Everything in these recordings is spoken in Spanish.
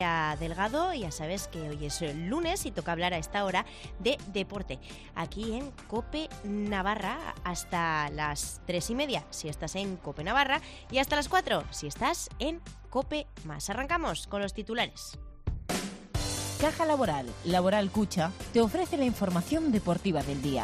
Delgado, ya sabes que hoy es el lunes y toca hablar a esta hora de deporte aquí en COPE Navarra hasta las 3:30 si estás en COPE Navarra y hasta las 4 si estás en COPE Más. Arrancamos con los titulares. Caja Laboral, Laboral Cucha, te ofrece la información deportiva del día.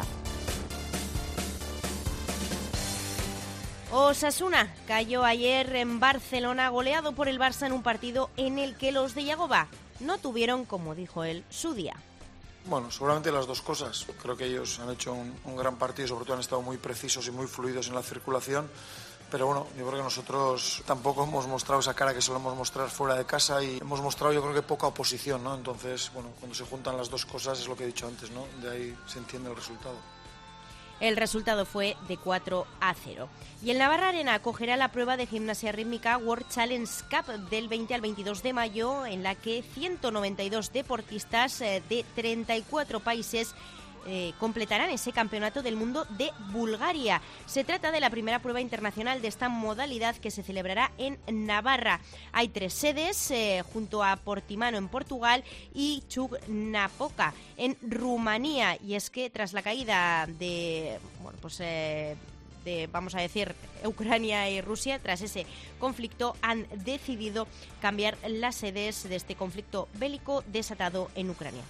Osasuna cayó ayer en Barcelona goleado por el Barça en un partido en el que los de Yagoba no tuvieron, como dijo él, su día. Bueno, seguramente las dos cosas. Creo que ellos han hecho un gran partido y sobre todo han estado muy precisos y muy fluidos en la circulación. Pero bueno, yo creo que nosotros tampoco hemos mostrado esa cara que solemos mostrar fuera de casa y hemos mostrado yo creo que poca oposición, ¿no? Entonces, bueno, cuando se juntan las dos cosas es lo que he dicho antes, ¿no? De ahí se entiende el resultado. El resultado fue de 4-0. Y el Navarra Arena acogerá la prueba de gimnasia rítmica World Challenge Cup del 20 al 22 de mayo, en la que 192 deportistas de 34 países completarán ese campeonato del mundo de Bulgaria. Se trata de la primera prueba internacional de esta modalidad que se celebrará en Navarra. Hay 3 sedes, junto a Portimano en Portugal y Chugnapoca en Rumanía. Y es que tras la caída de, vamos a decir, Ucrania y Rusia, tras ese conflicto, han decidido cambiar las sedes de este conflicto bélico desatado en Ucrania.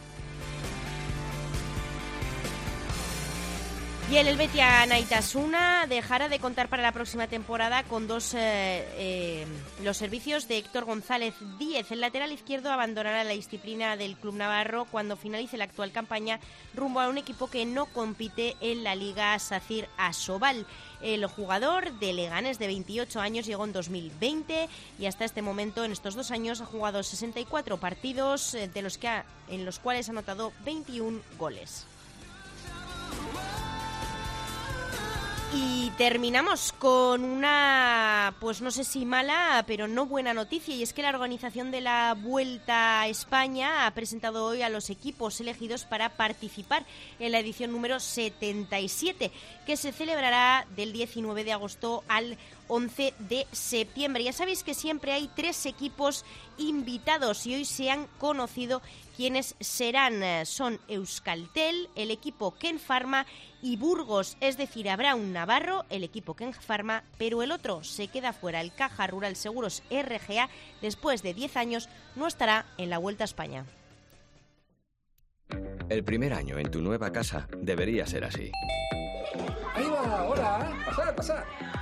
Y el Helvetia Naitasuna dejará de contar para la próxima temporada con los servicios de Héctor González Díez. El lateral izquierdo abandonará la disciplina del club navarro cuando finalice la actual campaña rumbo a un equipo que no compite en la Liga Sacir Asobal. El jugador de Leganés de 28 años llegó en 2020 y hasta este momento, en estos 2 años, ha jugado 64 partidos en los cuales ha anotado 21 goles. Y terminamos con una, pues no sé si mala, pero no buena noticia, y es que la organización de la Vuelta a España ha presentado hoy a los equipos elegidos para participar en la edición número 77, que se celebrará del 19 de agosto al 11 de septiembre. Ya sabéis que siempre hay 3 equipos invitados y hoy se han conocido quiénes serán. Son Euskaltel, el equipo Ken Pharma y Burgos, es decir, habrá un navarro, el equipo Ken Pharma, pero el otro se queda fuera. El Caja Rural Seguros RGA, después de 10 años, no estará en la Vuelta a España. El primer año en tu nueva casa debería ser así. Ahí va, hola, pasad.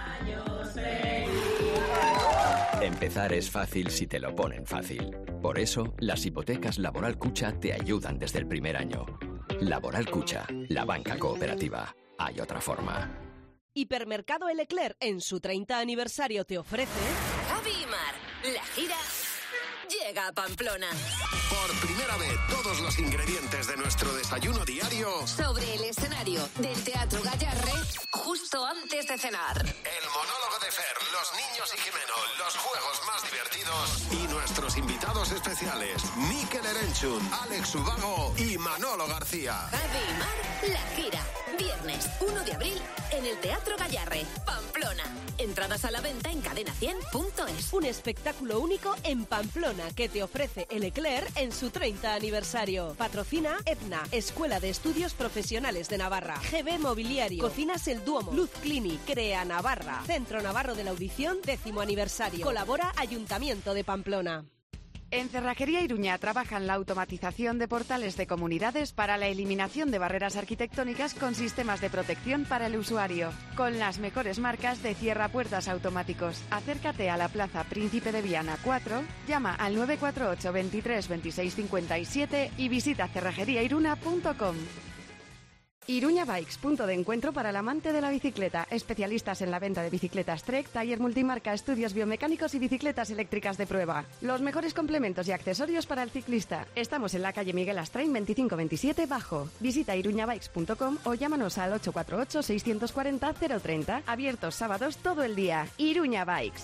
Empezar es fácil si te lo ponen fácil. Por eso, las hipotecas Laboral Cucha te ayudan desde el primer año. Laboral Cucha, la banca cooperativa. Hay otra forma. Hipermercado El Eclair en su 30 aniversario te ofrece... Javi y Mar, la gira llega a Pamplona. Por primera vez, todos los ingredientes de nuestro desayuno diario sobre el escenario del Teatro Gallarre, justo antes de cenar. El monólogo de Fer, los niños y Jimeno, los juegos más divertidos y nuestros invitados especiales, Mikel Erenchun, Alex Ubago y Manolo García. Javi y Mar, la gira. Viernes 1 de abril en el Teatro Gallarre, Pamplona. Entradas a la venta en cadena100.es. Un espectáculo único en Pamplona que te ofrece El Eclair en su 30 aniversario. Patrocina EPNA, Escuela de Estudios Profesionales de Navarra. GB Mobiliario, Cocinas El Duomo, Luz Clinic, Crea Navarra, Centro Navarro de la Audición, 10º aniversario. Colabora Ayuntamiento de Pamplona. En Cerrajería Iruña trabajan la automatización de portales de comunidades para la eliminación de barreras arquitectónicas con sistemas de protección para el usuario. Con las mejores marcas de cierrapuertas automáticos. Acércate a la Plaza Príncipe de Viana 4, llama al 948 23 26 57 y visita cerrajeriairuna.com. Iruña Bikes, punto de encuentro para el amante de la bicicleta. Especialistas en la venta de bicicletas Trek, taller multimarca, estudios biomecánicos y bicicletas eléctricas de prueba. Los mejores complementos y accesorios para el ciclista. Estamos en la calle Miguel Astrain 2527 Bajo. Visita iruñabikes.com o llámanos al 848 640 030. Abiertos sábados todo el día. Iruña Bikes.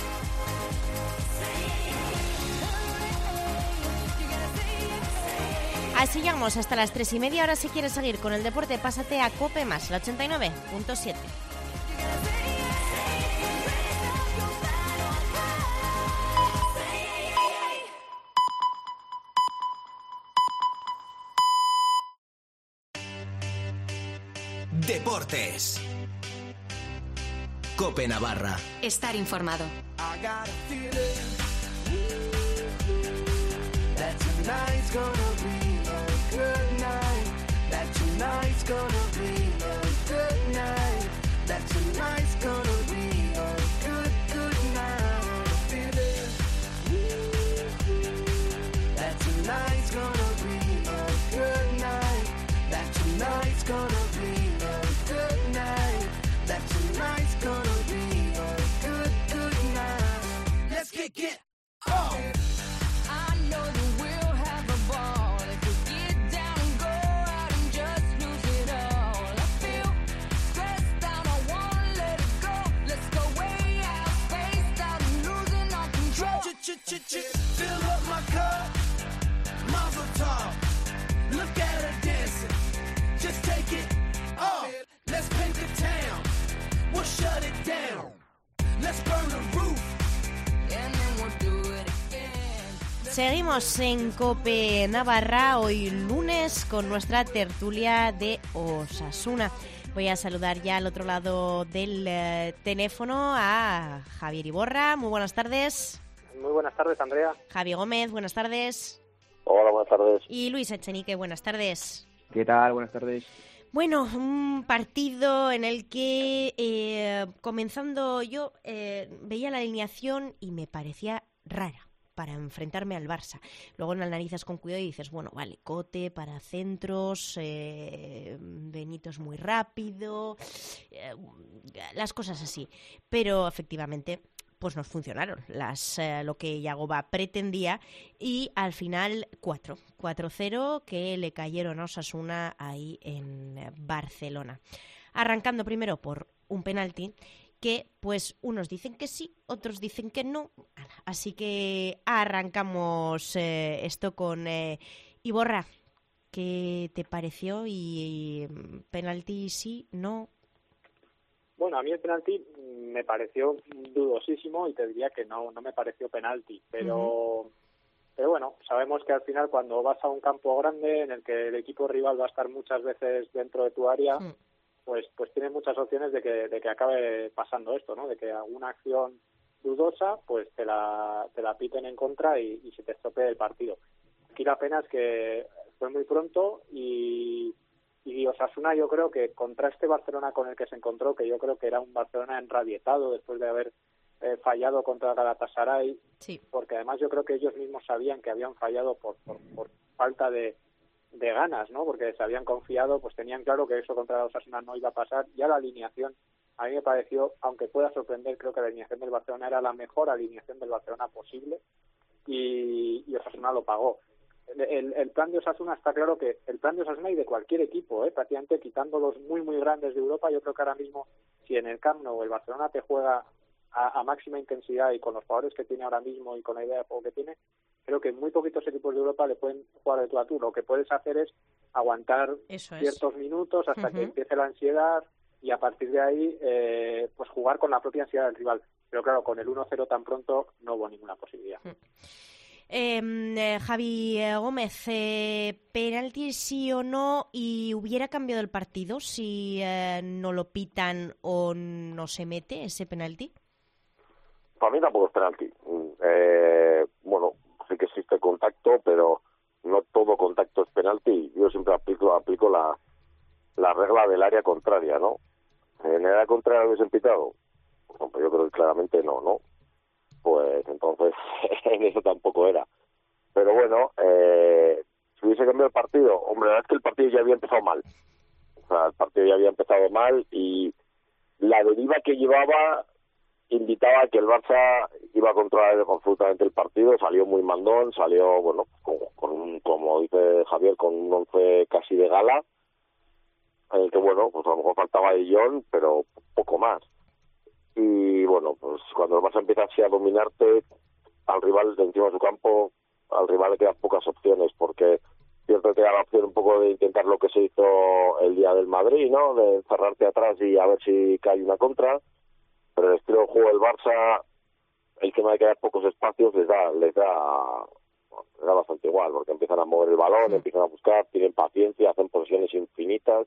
Así llegamos hasta las 3:30. Ahora, si quieres seguir con el deporte, pásate a COPE Más, la 89.7. Deportes. COPE Navarra. Estar informado. Seguimos en COPE Navarra, hoy lunes, con nuestra tertulia de Osasuna. Voy a saludar ya al otro lado del teléfono a Javier Iborra. Muy buenas tardes. Muy buenas tardes, Andrea. Javi Gómez, buenas tardes. Hola, buenas tardes. Y Luis Echenique, buenas tardes. ¿Qué tal? Buenas tardes. Bueno, un partido en el que, comenzando yo, veía la alineación y me parecía rara para enfrentarme al Barça. Luego analizas con cuidado y dices, bueno, vale, Cote para centros, Benito es muy rápido, las cosas así. Pero efectivamente, pues nos funcionaron lo que Yagoba pretendía y al final 4-0 que le cayeron a Osasuna ahí en Barcelona. Arrancando primero por un penalti que pues unos dicen que sí, otros dicen que no. Así que arrancamos esto con Iborra. ¿Qué te pareció? ¿Y penalti sí, no? Bueno, a mí el penalti me pareció dudosísimo y te diría que no me pareció penalti, pero bueno, sabemos que al final cuando vas a un campo grande en el que el equipo rival va a estar muchas veces dentro de tu área, pues tienes muchas opciones de que acabe pasando esto, ¿no? De que alguna acción dudosa pues te la piten en contra y se te estropee el partido. Aquí la pena es que fue muy pronto y Osasuna, yo creo que contra este Barcelona con el que se encontró, que yo creo que era un Barcelona enrabietado después de haber fallado contra Galatasaray, sí, porque además yo creo que ellos mismos sabían que habían fallado por falta de ganas, ¿no? Porque se habían confiado, pues tenían claro que eso contra Osasuna no iba a pasar. Ya la alineación, a mí me pareció, aunque pueda sorprender, creo que la alineación del Barcelona era la mejor alineación del Barcelona posible y Osasuna lo pagó. El plan de Osasuna, está claro que el plan de Osasuna y de cualquier equipo, prácticamente quitando los muy muy grandes de Europa, yo creo que ahora mismo si en el Camp Nou el Barcelona te juega a máxima intensidad y con los jugadores que tiene ahora mismo y con la idea de juego que tiene, creo que muy poquitos equipos de Europa le pueden jugar de tú a tú. Lo que puedes hacer es aguantar ciertos minutos hasta que empiece la ansiedad y a partir de ahí pues jugar con la propia ansiedad del rival. Pero claro, con el 1-0 tan pronto no hubo ninguna posibilidad. Javi Gómez, ¿penalti sí o no? ¿Y hubiera cambiado el partido si no lo pitan o no se mete ese penalti? Para mí tampoco es penalti. Bueno, sí que existe contacto, pero no todo contacto es penalti. Yo siempre aplico la regla del área contraria, ¿no? ¿En el área contraria lo hubiesen pitado? Pues yo creo que claramente no. Pues entonces en eso tampoco era. Pero bueno, si hubiese cambiado el partido, hombre, la verdad es que el partido ya había empezado mal. O sea, el partido ya había empezado mal y la deriva que llevaba invitaba a que el Barça iba a controlar absolutamente el partido. Salió muy mandón, salió, bueno, como dice Javier, con un 11 casi de gala, en el que, bueno, pues a lo mejor faltaba De Jong, pero poco más. Y bueno, pues cuando el Barça empieza así a dominarte al rival de encima de su campo, al rival le quedan pocas opciones, porque cierto te da la opción un poco de intentar lo que se hizo el día del Madrid, ¿no? De cerrarte atrás y a ver si cae una contra, pero el estilo de juego del Barça, el tema de que haya pocos espacios les da bastante igual, porque empiezan a mover el balón, empiezan a buscar, tienen paciencia, hacen posesiones infinitas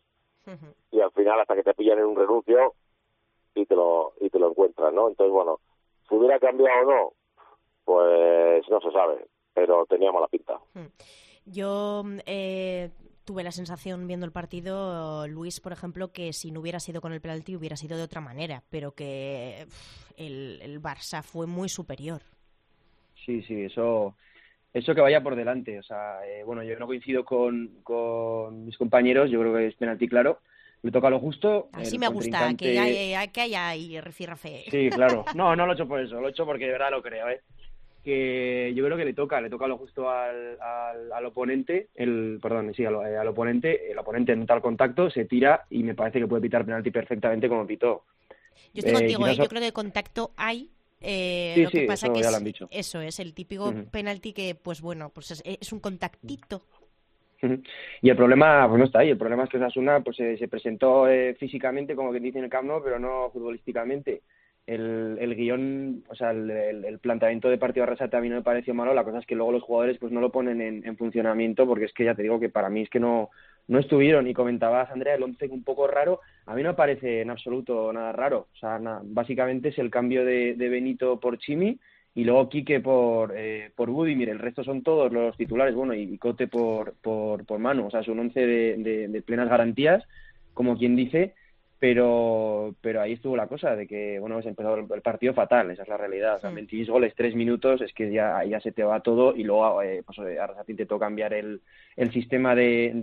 y al final hasta que te pillan en un renuncio y te lo encuentras, ¿no? Entonces, bueno, si hubiera cambiado o no, pues no se sabe, pero tenía mala pinta. Yo tuve la sensación viendo el partido, Luis, por ejemplo, que si no hubiera sido con el penalti hubiera sido de otra manera, pero que el Barça fue muy superior. Sí, eso que vaya por delante. O sea, bueno, yo no coincido con mis compañeros, yo creo que es penalti claro. Le toca lo justo. Así me gusta, que haya ahí rifirrafe. Sí, claro. No lo he hecho por eso, lo he hecho porque de verdad lo creo, que yo creo que le toca lo justo al oponente, al oponente, el oponente nota el contacto, se tira y me parece que puede pitar penalti perfectamente como pitó. Yo estoy contigo, yo creo que contacto hay. Lo que pasa que ya lo han dicho. Eso es el típico penalti que, pues bueno, pues es un contactito. Y el problema pues no está ahí, el problema es que Osasuna pues se presentó físicamente, como quien dice, en el Camp Nou, pero no futbolísticamente. El guión, o sea, el planteamiento de partido Arrasate a mí no me pareció malo, la cosa es que luego los jugadores pues no lo ponen en funcionamiento, porque es que ya te digo que para mí es que no estuvieron. Y comentabas, Andrea, el 11 un poco raro, a mí no me parece en absoluto nada raro, o sea, básicamente es el cambio de Benito por Chimi y luego Quique por Budimir, el resto son todos los titulares, bueno, y Cote por Manu, o sea, es un 11 de plenas garantías, como quien dice. Pero ahí estuvo la cosa de que, bueno, se empezó el partido fatal, esa es la realidad. O sea, 26 goles, 3 minutos, es que ya se te va todo. Y luego Arrasate intentó cambiar el sistema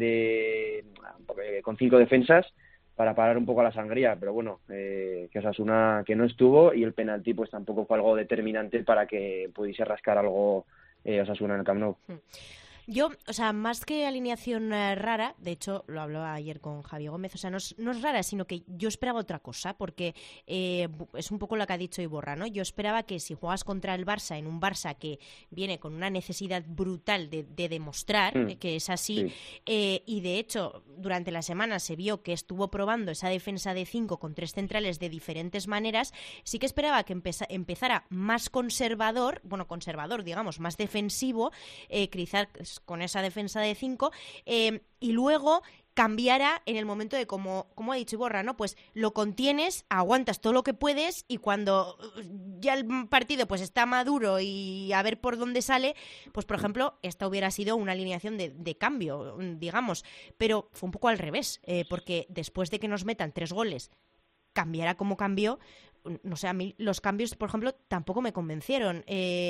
con 5 defensas para parar un poco la sangría. Pero bueno, que Osasuna que no estuvo, y el penalti pues tampoco fue algo determinante para que pudiese rascar algo Osasuna en el Camp Nou. Yo, o sea, más que alineación rara, de hecho, lo hablaba ayer con Javi Gómez, o sea, no es rara, sino que yo esperaba otra cosa, porque es un poco lo que ha dicho Iborra, ¿no? Yo esperaba que si juegas contra el Barça, en un Barça que viene con una necesidad brutal de demostrar que es así, y de hecho, durante la semana se vio que estuvo probando esa defensa de 5 con 3 centrales de diferentes maneras, sí que esperaba que empezara más conservador, digamos, más defensivo, quizás con esa defensa de 5, y luego cambiara en el momento de, como ha dicho Iborra, ¿no? Pues lo contienes, aguantas todo lo que puedes, y cuando ya el partido pues está maduro y a ver por dónde sale, pues por ejemplo, esta hubiera sido una alineación de cambio, digamos, pero fue un poco al revés, porque después de que nos metan 3 goles, cambiara como cambió, no sé, a mí los cambios, por ejemplo, tampoco me convencieron.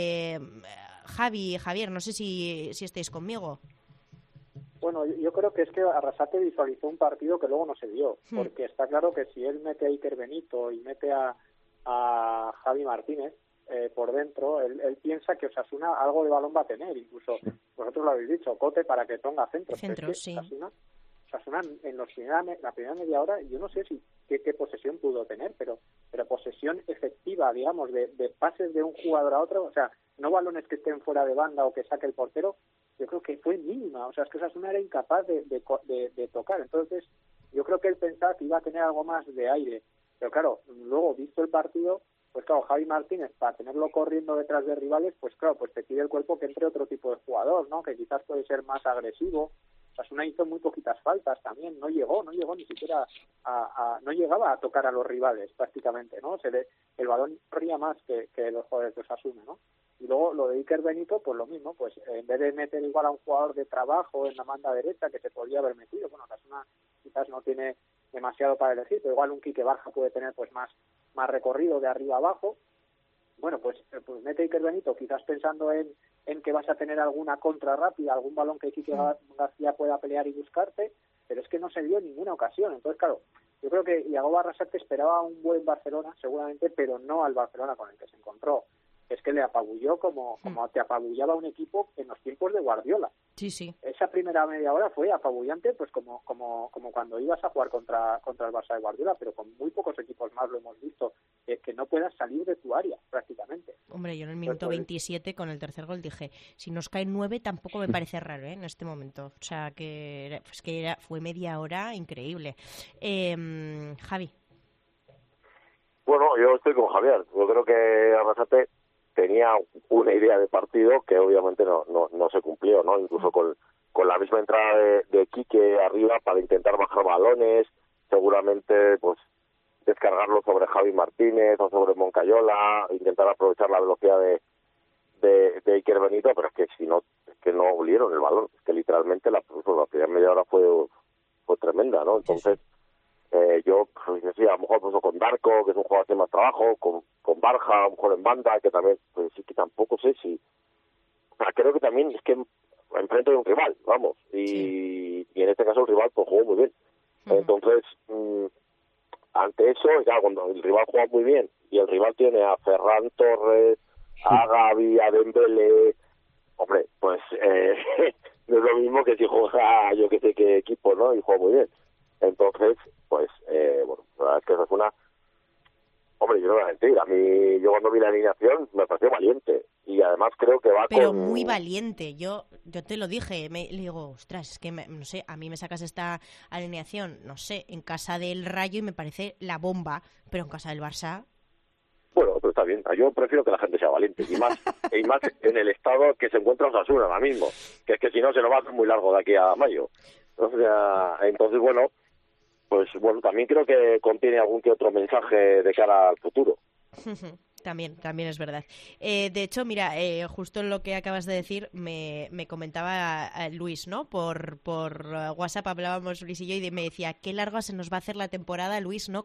Javier, no sé si estáis conmigo. Bueno, yo creo que es que Arrasate visualizó un partido que luego no se dio, porque está claro que si él mete a Iker Benito y mete a Javi Martínez por dentro, él piensa que Osasuna algo de balón va a tener, incluso vosotros lo habéis dicho, Cote para que ponga centros. Sí. Osasuna en la primera media hora, yo no sé qué posesión pudo tener, pero posesión efectiva, digamos, de pases de un jugador a otro, o sea, no balones que estén fuera de banda o que saque el portero, yo creo que fue mínima, o sea, es que Osasuna era incapaz de tocar. Entonces yo creo que él pensaba que iba a tener algo más de aire, pero claro, luego visto el partido, pues claro, Javi Martínez, para tenerlo corriendo detrás de rivales, pues claro, pues te pide el cuerpo que entre otro tipo de jugador, ¿no? Que quizás puede ser más agresivo. Osasuna hizo muy poquitas faltas también, no llegó ni siquiera no llegaba a tocar a los rivales prácticamente, ¿no? El balón corría más que los jugadores de Osasuna, ¿no? Y luego lo de Iker Benito, pues lo mismo, pues en vez de meter igual a un jugador de trabajo en la banda derecha que se podría haber metido, bueno, Osasuna quizás no tiene demasiado para elegir, pero igual un Quique Barja puede tener pues más recorrido de arriba a abajo. Bueno, pues mete Iker Benito, quizás pensando en que vas a tener alguna contra rápida, algún balón que Quique García pueda pelear y buscarte, pero es que no se dio en ninguna ocasión. Entonces, claro, yo creo que Iago Arrasate esperaba un buen Barcelona, seguramente, pero no al Barcelona con el que se encontró. Es que le apabulló como te apabullaba un equipo en los tiempos de Guardiola. Sí. Esa primera media hora fue apabullante, pues como cuando ibas a jugar contra el Barça de Guardiola, pero con muy pocos equipos más lo hemos visto, que no puedas salir de tu área prácticamente. Hombre, yo en el minuto 27 con el tercer gol dije, si nos caen 9 tampoco me parece raro, en este momento. O sea, fue media hora increíble. Javi. Bueno, yo estoy con Javier. Yo creo que Arrasate tenía una idea de partido que obviamente no se cumplió, ¿no? Incluso con la misma entrada de Quique arriba para intentar bajar balones, seguramente pues descargarlo sobre Javi Martínez o sobre Moncayola, intentar aprovechar la velocidad de Iker Benito, pero es que si no, es que no olieron el balón, es que literalmente la primera media hora fue tremenda, ¿no? Entonces yo pues, sí, a lo mejor pues, con Darko, que es un jugador que hace más trabajo, con Barja, a lo mejor en banda, que también, pues sí que tampoco sé si... O sea, creo que también es que enfrente de un rival, vamos, y en este caso el rival pues jugó muy bien. Entonces, ante eso, ya cuando el rival juega muy bien, y el rival tiene a Ferran Torres, a Gavi, a Dembélé, hombre, pues no es lo mismo que si juega yo que sé qué equipo, ¿no? Y juega muy bien. Entonces, pues, bueno, la verdad es que eso es una... Hombre, yo no voy a mentir, a mí, yo cuando vi la alineación me pareció valiente, y además creo que va pero con... muy valiente, yo te lo dije, le digo, ostras, es que, no sé, a mí me sacas esta alineación, no sé, en casa del Rayo y me parece la bomba, pero en casa del Barça... Bueno, pero está bien, yo prefiero que la gente sea valiente, y más en el estado que se encuentra Osasuna ahora mismo, que es que si no se nos va a hacer muy largo de aquí a mayo. O sea, entonces, bueno, pues bueno, también creo que contiene algún que otro mensaje de cara al futuro. También es verdad. De hecho, mira, justo en lo que acabas de decir, me comentaba Luis, ¿no? Por WhatsApp hablábamos Luis y yo y me decía, qué larga se nos va a hacer la temporada, Luis, ¿no?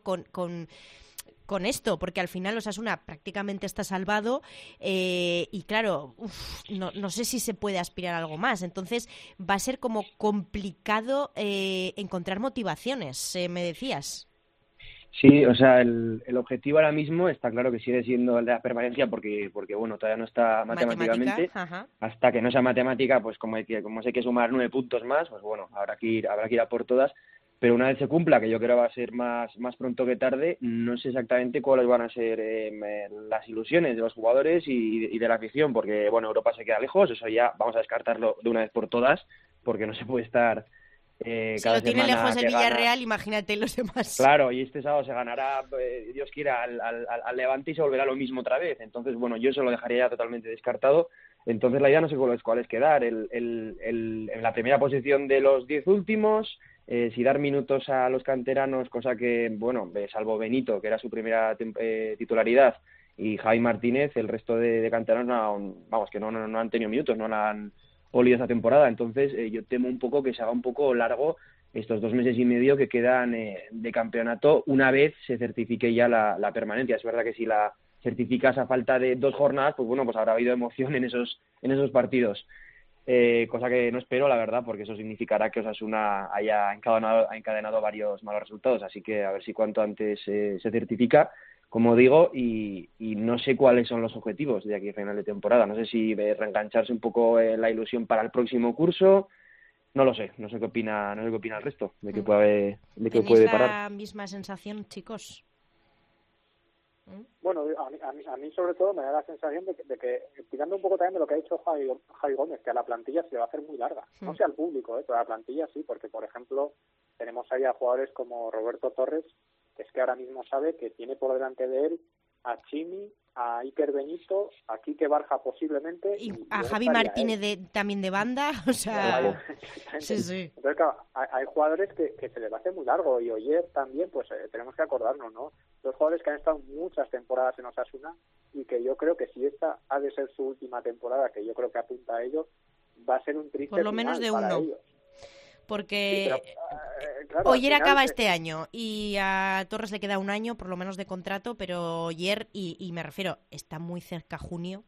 Con esto, porque al final Osasuna prácticamente está salvado y claro, no sé si se puede aspirar a algo más, entonces va a ser como complicado encontrar motivaciones, me decías. Sí, o sea, el objetivo ahora mismo está claro que sigue siendo el de la permanencia porque bueno, todavía no está matemáticamente. Hasta que no sea matemática, pues como se hay que sumar 9 puntos más, pues bueno, habrá que ir a por todas. Pero una vez se cumpla, que yo creo va a ser más pronto que tarde, no sé exactamente cuáles van a ser las ilusiones de los jugadores y de la afición, porque bueno, Europa se queda lejos, eso ya vamos a descartarlo de una vez por todas, porque no se puede estar si lo tiene lejos el Villarreal, imagínate los demás. Claro, y este sábado se ganará, Dios quiera, al Levante y se volverá lo mismo otra vez. Entonces, bueno, yo eso lo dejaría ya totalmente descartado. Entonces la idea no sé cuál es quedar. En la primera posición de los 10 últimos, si dar minutos a los canteranos, cosa que, bueno, salvo Benito, que era su primera titularidad, y Javi Martínez, el resto de canteranos, que no han tenido minutos, no la han olido esa temporada. Entonces yo temo un poco que se haga un poco largo estos 2 meses y medio que quedan de campeonato una vez se certifique ya la permanencia. Es verdad que si la certificas a falta de 2 jornadas, pues bueno, pues habrá habido emoción en esos partidos. Cosa que no espero, la verdad, porque eso significará que Osasuna haya encadenado varios malos resultados. Así que a ver si cuanto antes se certifica, como digo, y no sé cuáles son los objetivos de aquí a final de temporada. No sé si reengancharse un poco la ilusión para el próximo curso. No lo sé, no sé qué opina el resto de que puede parar. ¿Tenéis la misma sensación, chicos? Bueno, a mí sobre todo me da la sensación de que, tirando un poco también de lo que ha dicho Javi Gómez, que a la plantilla se le va a hacer muy larga. No sé al público, pero a la plantilla sí, porque por ejemplo tenemos ahí a jugadores como Roberto Torres, que es que ahora mismo sabe que tiene por delante de él a Chimi, a Iker Benito, a Quique Barja posiblemente. Y a Javi Martínez también de banda, o sea... Sí. Entonces, claro, hay jugadores que se les va a hacer muy largo, y Oyer también, pues tenemos que acordarnos, ¿no? Los jugadores que han estado muchas temporadas en Osasuna y que yo creo que si esta ha de ser su última temporada, que yo creo que apunta a ello, va a ser un triste por lo menos de para uno. ellos. Porque claro, Oyer acaba este año y a Torres le queda un año por lo menos de contrato, pero Oyer, y me refiero, está muy cerca junio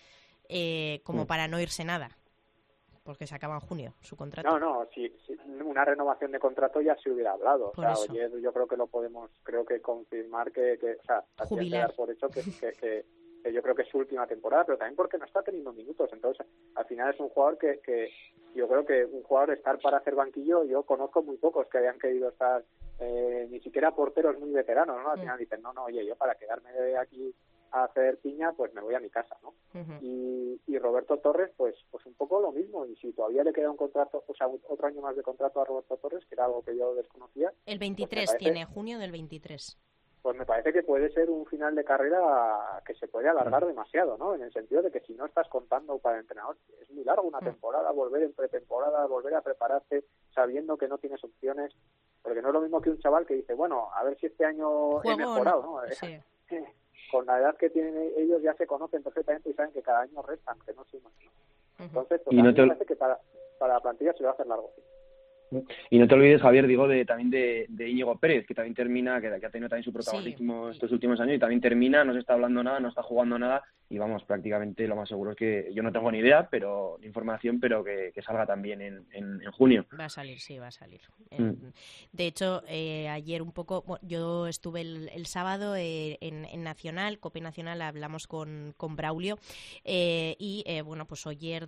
como para no irse nada, porque se acaba en junio su contrato. No, si una renovación de contrato ya se hubiera hablado. Por eso. Oyer, yo creo que lo podemos confirmar que o sea, jubilar. Dar por hecho que yo creo que es su última temporada, pero también porque no está teniendo minutos. Entonces, al final es un jugador que yo creo que un jugador estar para hacer banquillo, yo conozco muy pocos que hayan querido estar, ni siquiera porteros muy veteranos, ¿no? Al final dicen, oye, yo para quedarme de aquí a hacer piña, pues me voy a mi casa, ¿no? Y Roberto Torres, pues un poco lo mismo. Y si todavía le queda un contrato, o sea, otro año más de contrato a Roberto Torres, que era algo que yo desconocía. El 23 pues tiene, junio del 23. pues me parece que puede ser un final de carrera que se puede alargar demasiado, ¿no? En el sentido de que si no estás contando para el entrenador, es muy largo una temporada, volver en pretemporada, volver a prepararte sabiendo que no tienes opciones, porque no es lo mismo que un chaval que dice, bueno, a ver si este año he mejorado, ¿no? Sí. Con la edad que tienen ellos ya se conocen perfectamente y saben que cada año restan, que no suman, ¿no? Entonces, pues, a mí me parece que para la plantilla se va a hacer largo. Y no te olvides, Javier, digo, también de Íñigo Pérez, que también termina, que ha tenido también su protagonismo estos últimos años, y también termina, no se está hablando nada, no está jugando nada, y vamos, prácticamente lo más seguro es que, yo no tengo ni idea, pero información, pero que salga también en junio. Va a salir, sí, va a salir. De hecho, ayer un poco, bueno, yo estuve el sábado en Nacional, Cope Nacional, hablamos con Braulio, y bueno, pues Oyer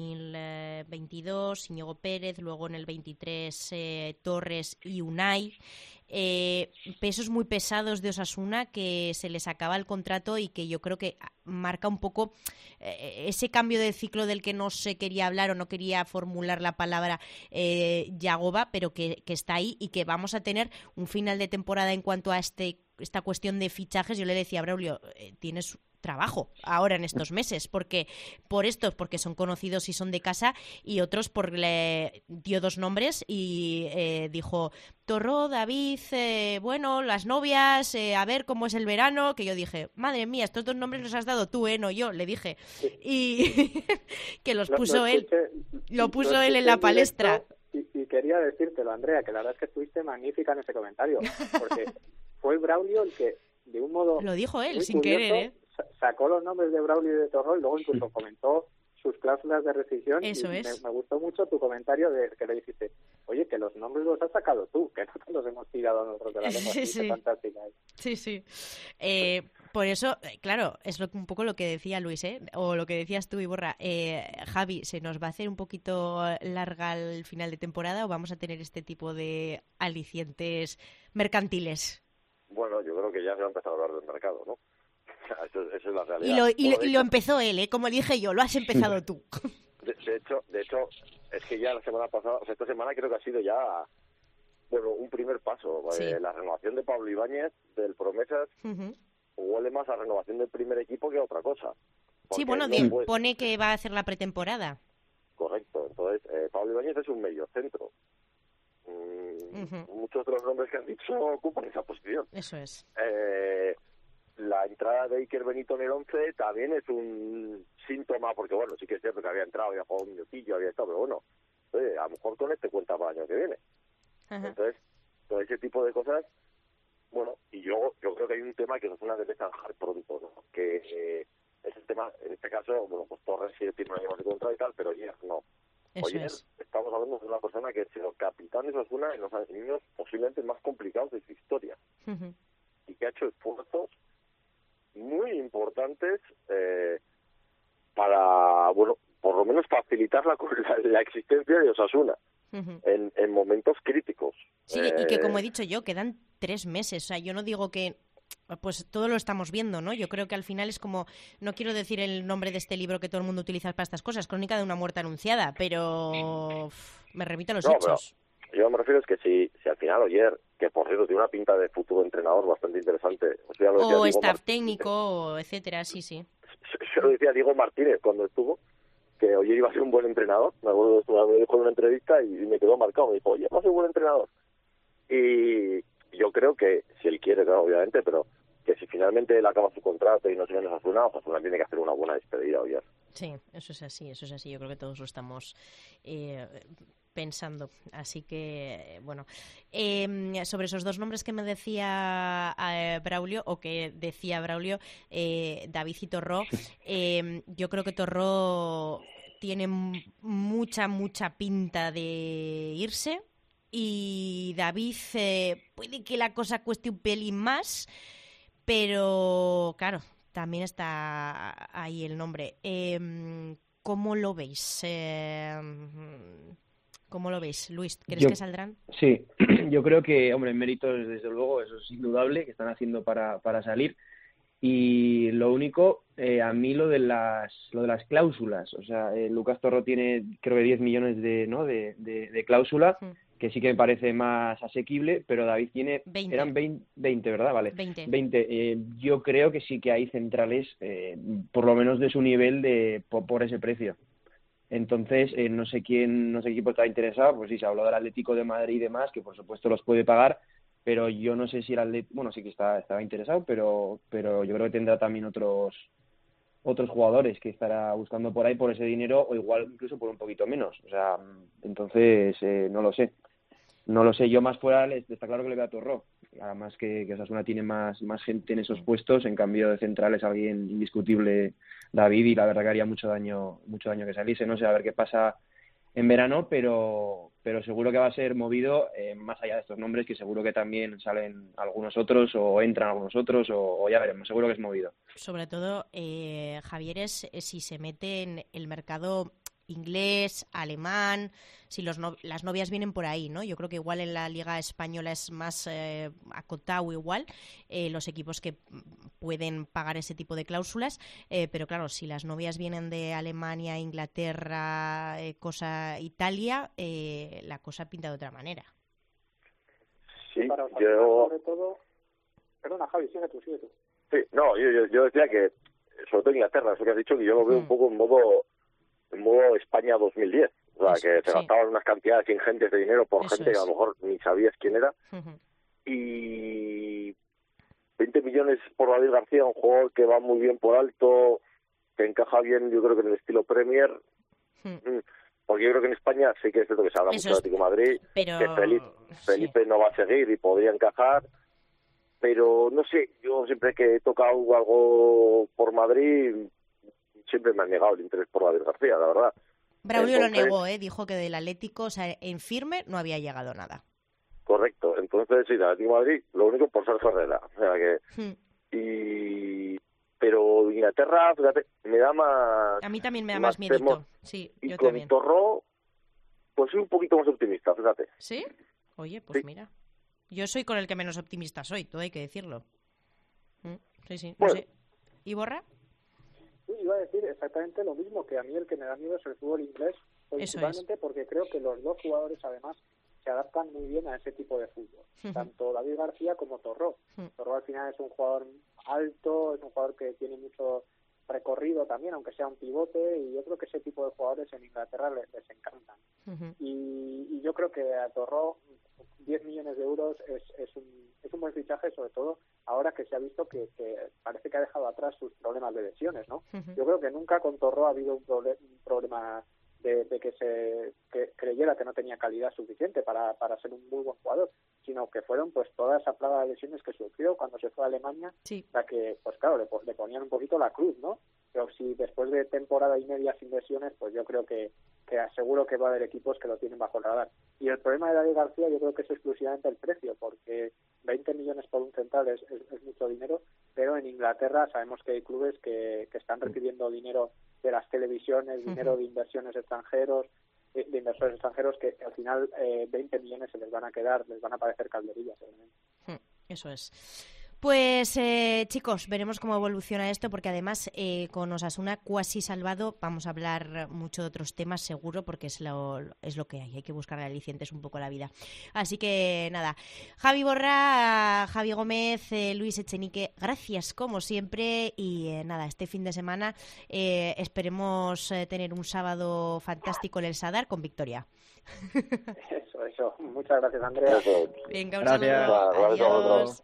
2022, Íñigo Pérez, luego en el 23 Torres y Unai, pesos muy pesados de Osasuna que se les acaba el contrato y que yo creo que marca un poco ese cambio de ciclo del que no se quería hablar o no quería formular la palabra Yagoba, pero que está ahí y que vamos a tener un final de temporada en cuanto a esta cuestión de fichajes. Yo le decía a Braulio, tienes trabajo ahora en estos meses, porque son conocidos y son de casa, y otros le dio 2 nombres y dijo Torró, David, bueno, las novias, a ver cómo es el verano, que yo dije, madre mía, estos 2 nombres los has dado tú, no yo, le dije, y que los puso él, lo puso él en la palestra. Y quería decírtelo, Andrea, que la verdad es que estuviste magnífica en ese comentario, porque fue Braulio el que, de un modo lo dijo él, muy sin curioso, querer, sacó los nombres de Braulio y de Torró y luego incluso comentó sus cláusulas de rescisión. Eso y es. Me gustó mucho tu comentario de que le dijiste, oye, que los nombres los has sacado tú, que no te los hemos tirado nosotros de la lengua. Sí. Fantástica. Sí. Por eso, claro, es un poco lo que decía Luis, o lo que decías tú, Iborra. Javi, ¿se nos va a hacer un poquito larga el final de temporada o vamos a tener este tipo de alicientes mercantiles? Bueno, yo creo que ya se va a empezar a hablar del mercado, ¿no? Eso es la realidad. Y lo empezó él, como le dije yo, lo has empezado tú. De hecho, es que ya la semana pasada, o sea, esta semana creo que ha sido ya, bueno, un primer paso. Sí. La renovación de Pablo Ibáñez, del Promesas, huele más a renovación del primer equipo que a otra cosa. Sí, bueno, pone que va a hacer la pretemporada. Correcto, entonces Pablo Ibáñez es un mediocentro. Muchos de los nombres que han dicho ocupan esa posición. Eso es. La entrada de Iker Benito en el 11 también es un síntoma, porque bueno, sí que es cierto que había entrado, había jugado un minutillo, había estado, pero bueno, a lo mejor con este cuenta para el año que viene. Ajá. Entonces, todo ese tipo de cosas, bueno, y yo creo que hay un tema que Osasuna debe zanjar pronto, ¿no? Que es el tema, en este caso, bueno, pues Torres sí tiene un año más de contrato y tal, pero Oyer no. Oyer, estamos hablando de una persona que ha sido capitán de Osasuna en los años posiblemente más complicados de su historia. Y que ha hecho esfuerzos muy importantes para, bueno, por lo menos facilitar la existencia de Osasuna en momentos críticos. Sí, y que como he dicho yo, quedan 3 meses. O sea, yo no digo que pues todo lo estamos viendo, ¿no? Yo creo que al final es como, no quiero decir el nombre de este libro que todo el mundo utiliza para estas cosas, Crónica de una muerte anunciada, pero me remito a los hechos. Yo me refiero es que si al final Oyer, que por cierto tiene una pinta de futuro entrenador bastante interesante. O staff técnico, o etcétera, sí. Se lo decía Diego Martínez cuando estuvo, que Oyer iba a ser un buen entrenador. Me acuerdo que me dijo en una entrevista y me quedó marcado. Me dijo, Oyer va a ser un buen entrenador. Y yo creo que, si él quiere, claro, obviamente, pero que si finalmente él acaba su contrato y no se viene a Osasuna tiene que hacer una buena despedida, Oyer. Sí, eso es así. Yo creo que todos lo estamos pensando, así que bueno, sobre esos 2 nombres que me decía Braulio, o que decía Braulio, David y Torró, yo creo que Torró tiene mucha pinta de irse, y David puede que la cosa cueste un pelín más, pero claro, también está ahí el nombre. ¿Cómo lo veis? ¿Cómo lo veis, Luis? ¿Crees que saldrán? Sí, yo creo que, hombre, en méritos, desde luego, eso es indudable, que están haciendo para salir. Y lo único, a mí lo de las cláusulas, o sea, Lucas Torró tiene, creo que 10 millones de cláusula, que sí que me parece más asequible, pero David tiene... 20. Eran 20, ¿verdad? Vale. 20. Yo creo que sí que hay centrales, por lo menos de su nivel, por ese precio. Entonces, no sé qué equipo está interesado. Pues sí, se habló del Atlético de Madrid y demás, que por supuesto los puede pagar, pero yo no sé si el Atlético... Bueno, sí que estaba interesado, pero yo creo que tendrá también otros jugadores que estará buscando por ahí por ese dinero, o igual incluso por un poquito menos. O sea, entonces no lo sé. Yo más fuera está claro que le veo a Torró. Además que Osasuna tiene más gente en esos puestos, en cambio de central es alguien indiscutible David, y la verdad que haría mucho daño que saliese. No sé, a ver qué pasa en verano, pero seguro que va a ser movido, más allá de estos nombres, que seguro que también salen algunos otros o entran algunos otros, o ya veremos, seguro que es movido. Sobre todo, Javier, es si se mete en el mercado inglés, alemán, si las novias vienen por ahí, ¿no? Yo creo que igual en la Liga Española es más acotado igual, los equipos que pueden pagar ese tipo de cláusulas, pero claro, si las novias vienen de Alemania, Inglaterra, Italia, la cosa pinta de otra manera. Sí, para sobre todo... Perdona, Javi, sigue tú. Sí, no, yo decía que, sobre todo Inglaterra, eso que has dicho, que yo lo veo un poco en modo España 2010, o sea, que se gastaban unas cantidades ingentes de dinero por gente que a lo mejor ni sabías quién era, y 20 millones por David García, un jugador que va muy bien por alto, que encaja bien, yo creo que en el estilo Premier, porque yo creo que en España sí que es cierto que se habla mucho de Atlético de Madrid, pero... que Felipe no va a seguir y podría encajar, pero no sé, yo siempre que he tocado algo por Madrid siempre me han negado el interés por David García, la verdad. Braulio lo negó, dijo que del Atlético, o sea, en firme no había llegado nada. Correcto, entonces sí, del Atlético de Madrid, lo único por ser Herrera, o sea que... Pero Inglaterra, fíjate, me da más... A mí también me da más miedito, sí, y yo con también. Torró, pues soy un poquito más optimista, fíjate. ¿Sí? Oye, pues mira, yo soy con el que menos optimista soy, todo hay que decirlo. Sí, no sé. ¿Y Borra? Sí, iba a decir exactamente lo mismo, que a mí el que me da miedo es el fútbol inglés, principalmente porque creo que los dos jugadores además se adaptan muy bien a ese tipo de fútbol, tanto David García como Torró. Torró al final es un jugador alto, es un jugador que tiene mucho recorrido también, aunque sea un pivote, y yo creo que ese tipo de jugadores en Inglaterra les encantan. Y yo creo que a Torró 10 millones de euros es un buen fichaje, sobre todo ahora que se ha visto que parece que ha dejado atrás sus problemas de lesiones, ¿no? Yo creo que nunca con Torró ha habido un problema de que creyera que no tenía calidad suficiente para ser un muy buen jugador, sino que fueron pues toda esa plaga de lesiones que sufrió cuando se fue a Alemania, la que pues claro le ponían un poquito la cruz, ¿no? Pero si después de temporada y media sin lesiones, pues yo creo que aseguro que va a haber equipos que lo tienen bajo el radar. Y el problema de David García yo creo que es exclusivamente el precio, porque 20 millones por un central es mucho dinero, pero en Inglaterra sabemos que hay clubes que están recibiendo dinero de las televisiones, dinero de inversiones extranjeros, de inversores extranjeros, que al final 20 millones se les van a quedar, les van a parecer calderillas. Eso es. Pues chicos, veremos cómo evoluciona esto, porque además con Osasuna cuasi salvado vamos a hablar mucho de otros temas seguro, porque es lo que hay que buscar alicientes un poco la vida. Así que nada, Javi Borra, Javi Gómez, Luis Echenique, gracias como siempre, y nada, este fin de semana esperemos tener un sábado fantástico en el Sadar con victoria. Eso, muchas gracias, Andrea. Venga, un saludo. Adiós.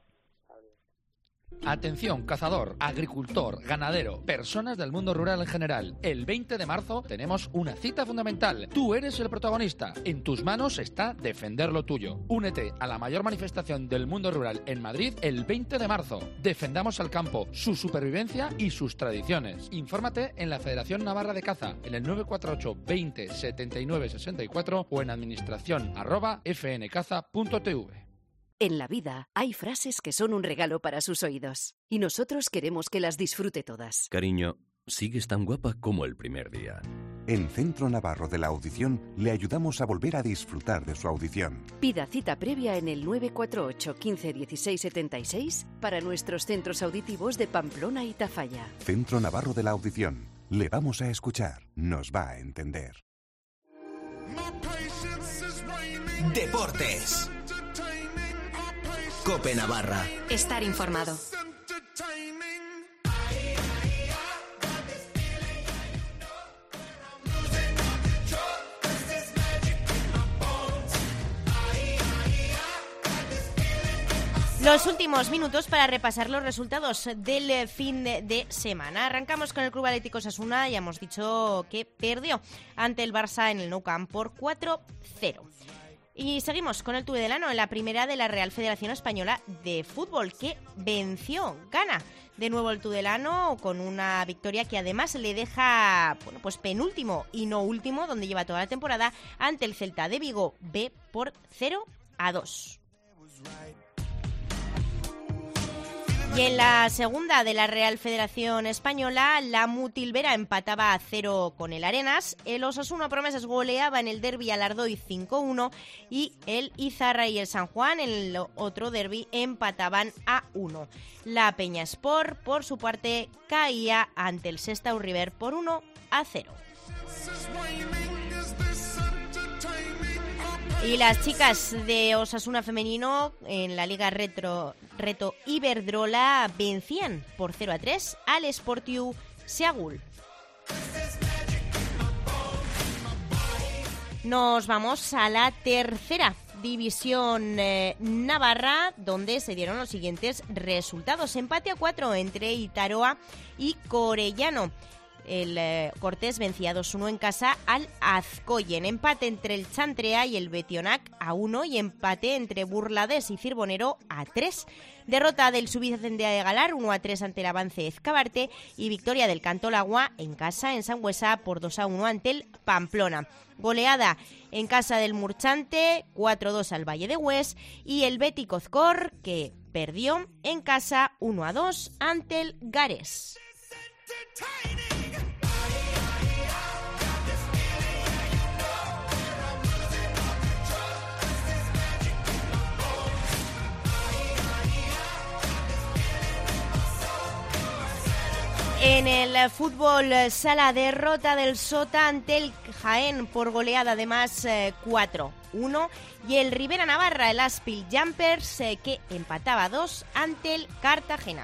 Atención, cazador, agricultor, ganadero, personas del mundo rural en general. El 20 de marzo tenemos una cita fundamental. Tú eres el protagonista. En tus manos está defender lo tuyo. Únete a la mayor manifestación del mundo rural en Madrid el 20 de marzo. Defendamos al campo, su supervivencia y sus tradiciones. Infórmate en la Federación Navarra de Caza, en el 948 20 79 64 o en administración@fncaza.tv. En la vida hay frases que son un regalo para sus oídos y nosotros queremos que las disfrute todas. Cariño, sigues tan guapa como el primer día. En Centro Navarro de la Audición le ayudamos a volver a disfrutar de su audición. Pida cita previa en el 948 15 16 76 para nuestros centros auditivos de Pamplona y Tafalla. Centro Navarro de la Audición. Le vamos a escuchar. Nos va a entender. My Deportes. COPE Navarra. Estar informado. Los últimos minutos para repasar los resultados del fin de semana. Arrancamos con el Club Atlético Osasuna. Ya hemos dicho que perdió ante el Barça en el Nou Camp por 4-0. Y seguimos con el Tudelano en la primera de la Real Federación Española de Fútbol, que gana de nuevo el Tudelano con una victoria que además le deja pues penúltimo y no último, donde lleva toda la temporada, ante el Celta de Vigo B por 0-2. Y en la segunda de la Real Federación Española, la Mutilvera empataba a 0 con el Arenas, el Osasuna Promesas goleaba en el derbi al Ardoy 5-1 y el Izarra y el San Juan en el otro derbi empataban a 1. La Peña Sport, por su parte, caía ante el Sestao River por 1-0. Y las chicas de Osasuna femenino en la Liga Reto Iberdrola vencían por 0-3 al Sportiu Seagul. Nos vamos a la tercera división navarra, donde se dieron los siguientes resultados. Empate a 4 entre Itaroa y Corellano. El Cortés vencía 2-1 en casa al Azcoyen. Empate entre el Chantrea y el Betionac a 1 y empate entre Burlades y Cirbonero a 3. Derrota del Subicendea de Galar 1-3 ante el Avance Ezcabarte y victoria del Cantolagua en casa en Sangüesa por 2-1 ante el Pamplona. Goleada en casa del Murchante 4-2 al Valle de Hues y el Betis Ozcor, que perdió en casa 1-2 ante el Gares. En el fútbol sala, derrota del Sota ante el Jaén por goleada además 4-1 y el Rivera Navarra, el Aspil Jumpers, que empataba 2 ante el Cartagena.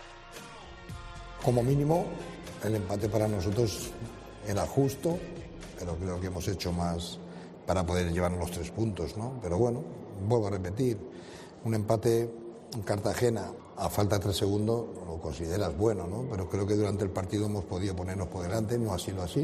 Como mínimo el empate para nosotros era justo, pero creo que hemos hecho más para poder llevarnos los 3 puntos, ¿no? Pero bueno, vuelvo a repetir, un empate en Cartagena a falta de 3 segundos lo consideras bueno, ¿no? Pero creo que durante el partido hemos podido ponernos por delante, no ha sido así.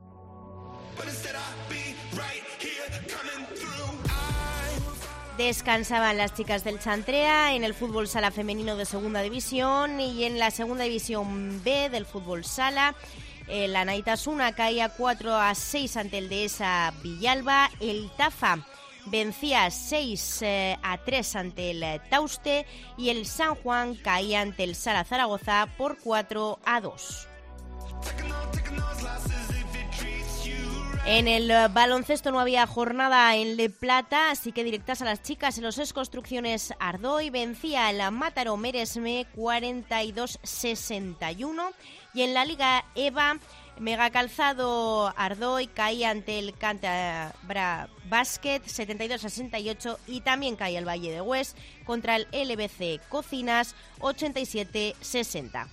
Descansaban las chicas del Chantrea en el fútbol sala femenino de segunda división y en la segunda división B del fútbol sala. La Naitasuna caía 4-6 ante el Dehesa Villalba. El Tafa vencía 6-3 ante el Tauste y el San Juan caía ante el Sala Zaragoza por 4-2. En el baloncesto no había jornada en Le Plata, así que directas a las chicas. En los Construcciones Ardoy vencía el Mataró Meresme 42-61 y en la Liga EVA Megacalzado Ardoy caía ante el Cantabria Basket 72-68 y también caía el Valle de Hues contra el LBC Cocinas 87-60.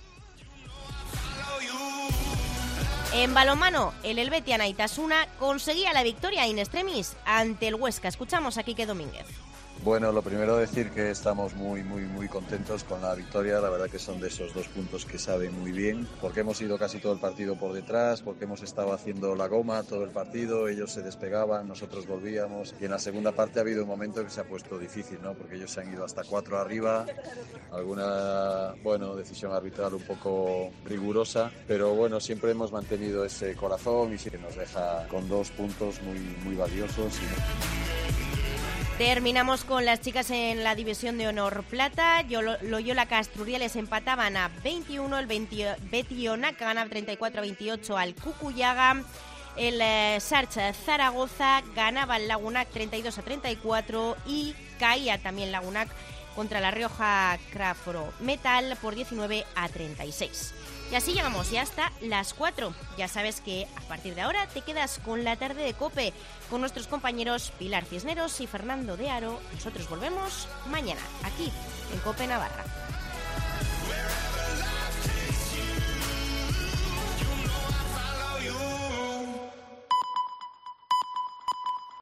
En balonmano, el Helvetia Naitasuna conseguía la victoria in extremis ante el Huesca. Escuchamos a Quique Domínguez. Bueno, lo primero decir que estamos muy contentos con la victoria. La verdad que son de esos 2 puntos que saben muy bien, porque hemos ido casi todo el partido por detrás, porque hemos estado haciendo la goma todo el partido, ellos se despegaban, nosotros volvíamos, y en la segunda parte ha habido un momento que se ha puesto difícil, ¿no? Porque ellos se han ido hasta 4 arriba, alguna, decisión arbitral un poco rigurosa, pero bueno, siempre hemos mantenido ese corazón y sí que nos deja con 2 puntos muy valiosos. Terminamos con las chicas en la división de honor plata. Loyola Castruriales empataban a 21, el Betionac ganaba 34-28 al Cucuyaga, el Sarcha Zaragoza ganaba al Lagunac 32-34 y caía también Lagunac contra la Rioja Crafro Metal por 19-36. Y así llegamos ya hasta las 4. Ya sabes que a partir de ahora te quedas con la tarde de COPE, con nuestros compañeros Pilar Cisneros y Fernando de Aro. Nosotros volvemos mañana, aquí, en COPE Navarra.